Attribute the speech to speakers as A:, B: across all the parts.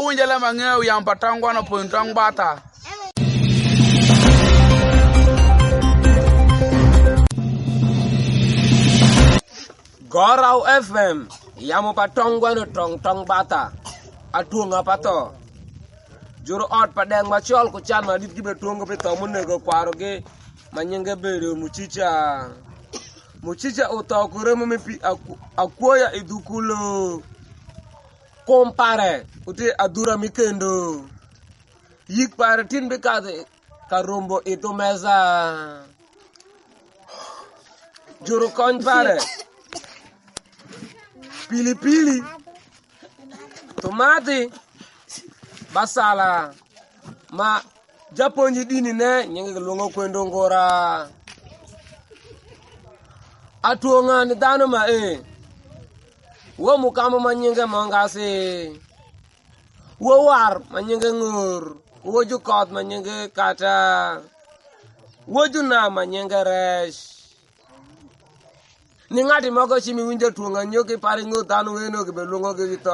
A: winja la mang'ew yang patangwa na pointang bata.
B: Gorau FM yamo patongwa no tong bata atunga pato juro ot padang machol ku chan ma dit gibe tongo pe to monego kwaro ge manyenge bere muchicha uto kure mo pi akwoya idukulo kompare uti adura mikendo yik pare tin be karombo ito meza juro kon pare pilipili, tomati, basala, ma japonji dini ne nyenge lungo kwendo ngora. Atuonga ni dano ma wo mukama manyenge mongase. Wo war manyenge ngur, wo jukot manyenge kata. Wo juna manyenge resh. Ni ngati moko chimi winja tuonga nyoki pari ngutanu weno ki belungo ki vito.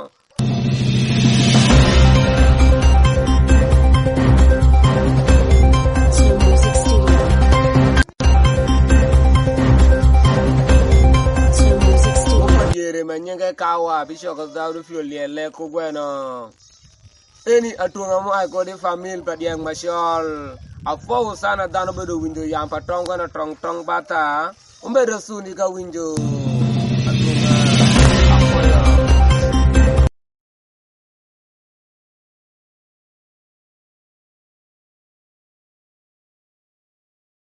B: Yere manyenge kawa bishoko daudu fio liele kugweno. Eni atuonga mo ay kodi famil padiang mashol. Afowu sana dano bedo winjo yang patongo na tong bata. Umbe rasuni ka winjo.